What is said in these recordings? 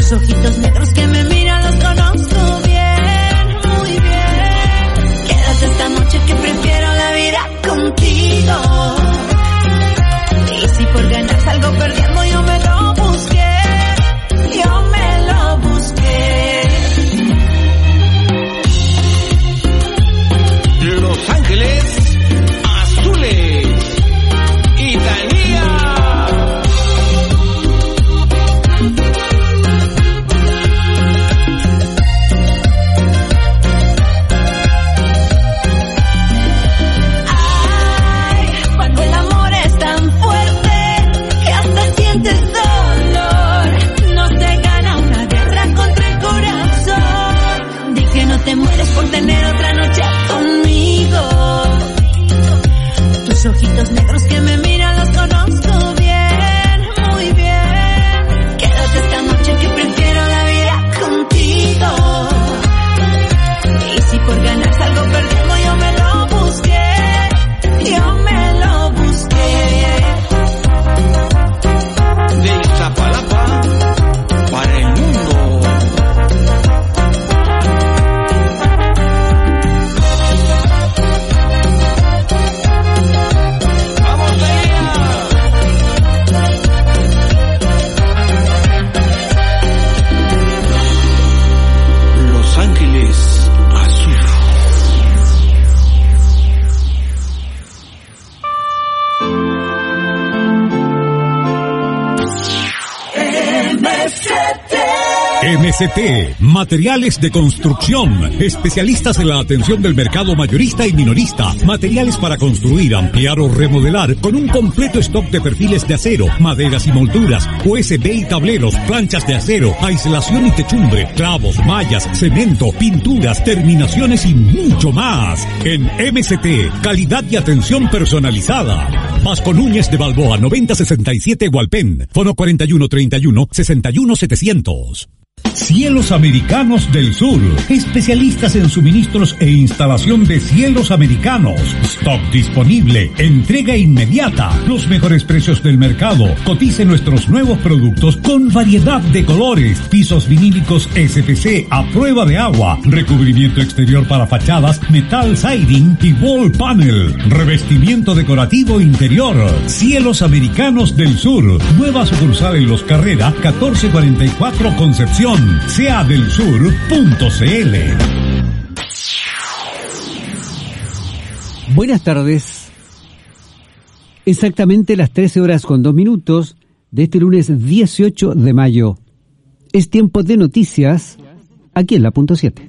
Tus ojitos negros que me miran los conozco bien, muy bien. Quédate esta noche que prefiero la vida contigo. Y si por ganar salgo perdiendo, yo me lo busqué, yo me lo busqué. Los Ángeles Azules, Italia. Te mueres por tener otra noche conmigo. Tus ojitos negros que me miran los conozco bien, muy bien. Quédate esta noche que prefiero la vida contigo. Y si por ganar salgo perdiendo, yo me lo busqué, yo me lo busqué. De Iztapalapa para el mundo. MCT, materiales de construcción, especialistas en la atención del mercado mayorista y minorista, materiales para construir, ampliar o remodelar, con un completo stock de perfiles de acero, maderas y molduras, USB y tableros, planchas de acero, aislación y techumbre, clavos, mallas, cemento, pinturas, terminaciones y mucho más. En MCT, calidad y atención personalizada. Vasco Núñez de Balboa, 9067 Hualpén, fono 4131-61700. Cielos Americanos del Sur, especialistas en suministros e instalación de cielos americanos. Stock disponible, entrega inmediata, los mejores precios del mercado. Cotice nuestros nuevos productos con variedad de colores, pisos vinílicos SPC a prueba de agua, recubrimiento exterior para fachadas, metal siding y wall panel, revestimiento decorativo interior. Cielos Americanos del Sur, nueva sucursal en Los Carrera, 1444 Concepción. seadelsur.cl. Buenas tardes. Exactamente las 13:02 de este lunes 18 de mayo. Es tiempo de noticias aquí en la punto 7.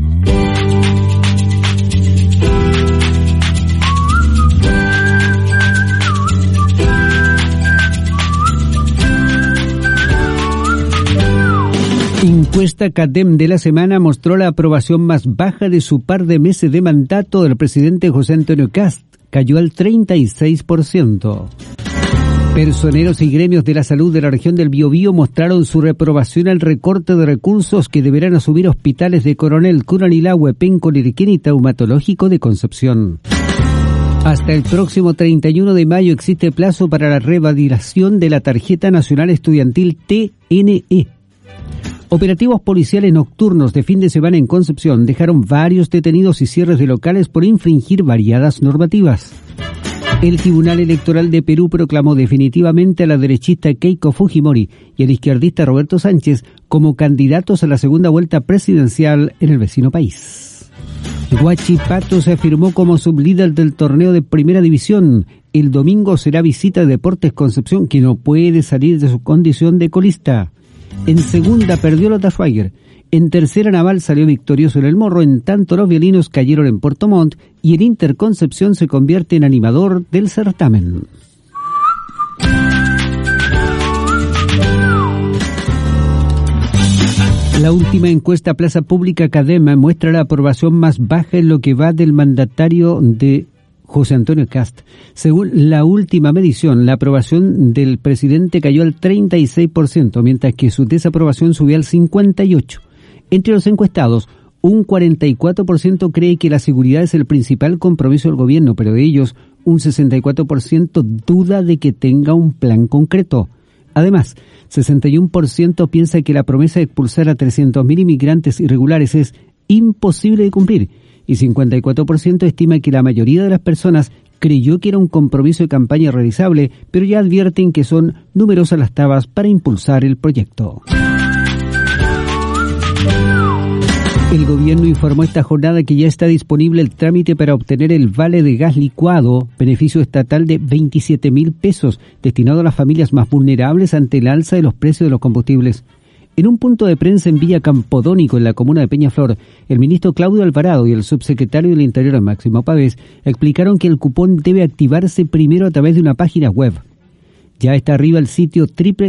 Encuesta CADEM de la semana mostró la aprobación más baja de su par de meses de mandato del presidente José Antonio Kast. Cayó al 36%. Personeros y gremios de la salud de la región del Biobío mostraron su reprobación al recorte de recursos que deberán asumir hospitales de Coronel, Curanilahue, Penco, Liriquén y Traumatológico de Concepción. Hasta el próximo 31 de mayo existe plazo para la revalidación de la Tarjeta Nacional Estudiantil TNE. Operativos policiales nocturnos de fin de semana en Concepción dejaron varios detenidos y cierres de locales por infringir variadas normativas. El Tribunal Electoral de Perú proclamó definitivamente a la derechista Keiko Fujimori y al izquierdista Roberto Sánchez como candidatos a la segunda vuelta presidencial en el vecino país. Huachipato se afirmó como sublíder del torneo de Primera División. El domingo será visita de Deportes Concepción, que no puede salir de su condición de colista. En segunda perdió Lota Schweiger. En tercera Naval salió victorioso en el Morro, en tanto los violinos cayeron en Puerto Montt y el Inter Concepción se convierte en animador del certamen. La última encuesta Plaza Pública CADEM muestra la aprobación más baja en lo que va del mandatario de José Antonio Kast. Según la última medición, la aprobación del presidente cayó al 36%, mientras que su desaprobación subió al 58%. Entre los encuestados, un 44% cree que la seguridad es el principal compromiso del gobierno, pero de ellos, un 64% duda de que tenga un plan concreto. Además, 61% piensa que la promesa de expulsar a 300.000 inmigrantes irregulares es imposible de cumplir y 54% estima que la mayoría de las personas creyó que era un compromiso de campaña realizable, pero ya advierten que son numerosas las trabas para impulsar el proyecto. El gobierno informó esta jornada que ya está disponible el trámite para obtener el vale de gas licuado, beneficio estatal de 27.000 pesos, destinado a las familias más vulnerables ante el alza de los precios de los combustibles. En un punto de prensa en Villa Campodónico, en la comuna de Peñaflor, el ministro Claudio Alvarado y el subsecretario del Interior, Máximo Pavés, explicaron que el cupón debe activarse primero a través de una página web. Ya está arriba el sitio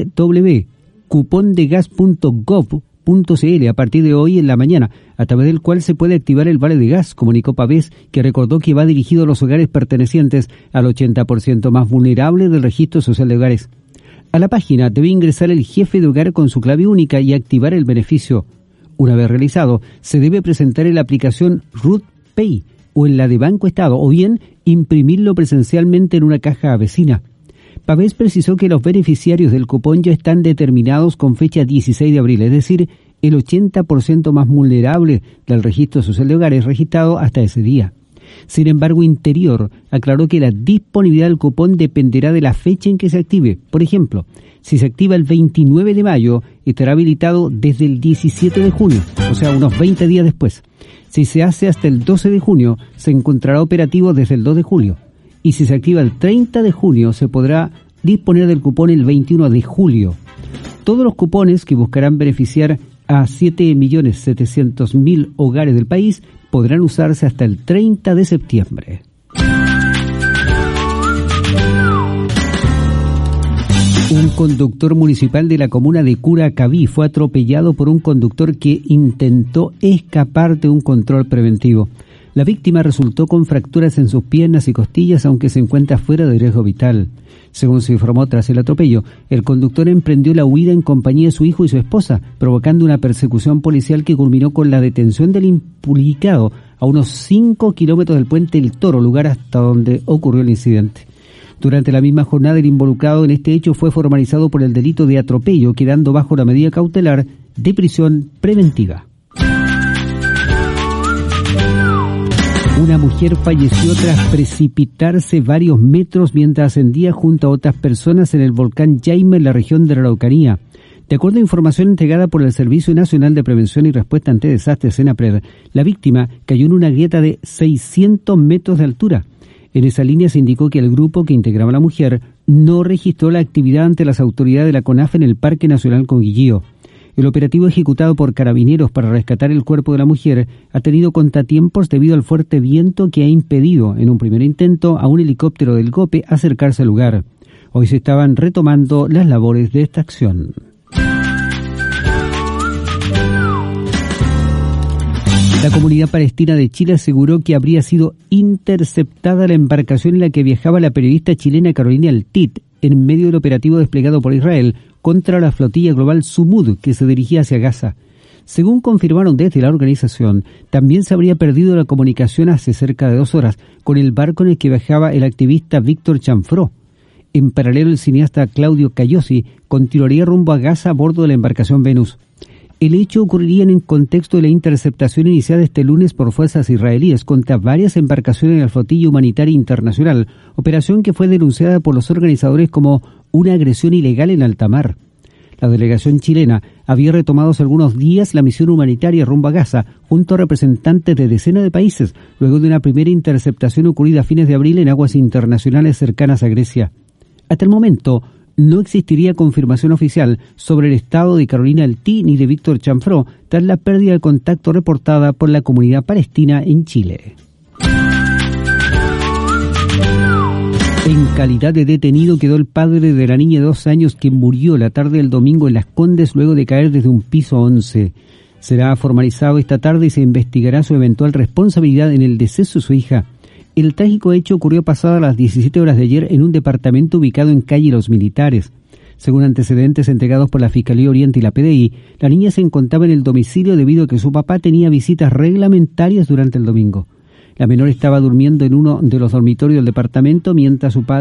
www.cupondegas.gov.cl a partir de hoy en la mañana, a través del cual se puede activar el vale de gas, comunicó Pavés, que recordó que va dirigido a los hogares pertenecientes al 80% más vulnerable del registro social de hogares. A la página debe ingresar el jefe de hogar con su clave única y activar el beneficio. Una vez realizado, se debe presentar en la aplicación Ruth Pay o en la de Banco Estado, o bien imprimirlo presencialmente en una caja vecina. Pavés precisó que los beneficiarios del cupón ya están determinados con fecha 16 de abril, es decir, el 80% más vulnerable del registro social de hogares registrado hasta ese día. Sin embargo, Interior aclaró que la disponibilidad del cupón dependerá de la fecha en que se active. Por ejemplo, si se activa el 29 de mayo, estará habilitado desde el 17 de junio, o sea, unos 20 días después. Si se hace hasta el 12 de junio, se encontrará operativo desde el 2 de julio. Y si se activa el 30 de junio, se podrá disponer del cupón el 21 de julio. Todos los cupones que buscarán beneficiar a 7.700.000 hogares del país podrán usarse hasta el 30 de septiembre. Un conductor municipal de la comuna de Curacaví fue atropellado por un conductor que intentó escapar de un control preventivo. La víctima resultó con fracturas en sus piernas y costillas, aunque se encuentra fuera de riesgo vital. Según se informó tras el atropello, el conductor emprendió la huida en compañía de su hijo y su esposa, provocando una persecución policial que culminó con la detención del implicado a unos 5 kilómetros del puente El Toro, lugar hasta donde ocurrió el incidente. Durante la misma jornada, el involucrado en este hecho fue formalizado por el delito de atropello, quedando bajo la medida cautelar de prisión preventiva. Una mujer falleció tras precipitarse varios metros mientras ascendía junto a otras personas en el volcán Jaime en la región de la Araucanía. De acuerdo a información entregada por el Servicio Nacional de Prevención y Respuesta ante Desastres, SENAPRED, la víctima cayó en una grieta de 600 metros de altura. En esa línea se indicó que el grupo que integraba a la mujer no registró la actividad ante las autoridades de la CONAF en el Parque Nacional Conguillío. El operativo ejecutado por carabineros para rescatar el cuerpo de la mujer ha tenido contratiempos debido al fuerte viento que ha impedido, en un primer intento, a un helicóptero del GOPE acercarse al lugar. Hoy se estaban retomando las labores de extracción. La comunidad palestina de Chile aseguró que habría sido interceptada la embarcación en la que viajaba la periodista chilena Carolina Altit en medio del operativo desplegado por Israel contra la flotilla global Sumud que se dirigía hacia Gaza. Según confirmaron desde la organización, también se habría perdido la comunicación hace cerca de 2 horas con el barco en el que viajaba el activista Víctor Chanfró. En paralelo, el cineasta Claudio Cayosi continuaría rumbo a Gaza a bordo de la embarcación Venus. El hecho ocurriría en el contexto de la interceptación iniciada este lunes por fuerzas israelíes contra varias embarcaciones de la flotilla humanitaria internacional, operación que fue denunciada por los organizadores como una agresión ilegal en alta mar. La delegación chilena había retomado hace algunos días la misión humanitaria rumbo a Gaza, junto a representantes de decenas de países, luego de una primera interceptación ocurrida a fines de abril en aguas internacionales cercanas a Grecia. Hasta el momento, no existiría confirmación oficial sobre el estado de Carolina Altit ni de Víctor Chanfró tras la pérdida de contacto reportada por la comunidad palestina en Chile. En calidad de detenido quedó el padre de la niña de 2 años que murió la tarde del domingo en Las Condes luego de caer desde un piso 11. Será formalizado esta tarde y se investigará su eventual responsabilidad en el deceso de su hija. El trágico hecho ocurrió pasadas las 17 horas de ayer en un departamento ubicado en calle Los Militares. Según antecedentes entregados por la Fiscalía Oriente y la PDI, la niña se encontraba en el domicilio debido a que su papá tenía visitas reglamentarias durante el domingo. La menor estaba durmiendo en uno de los dormitorios del departamento mientras su padre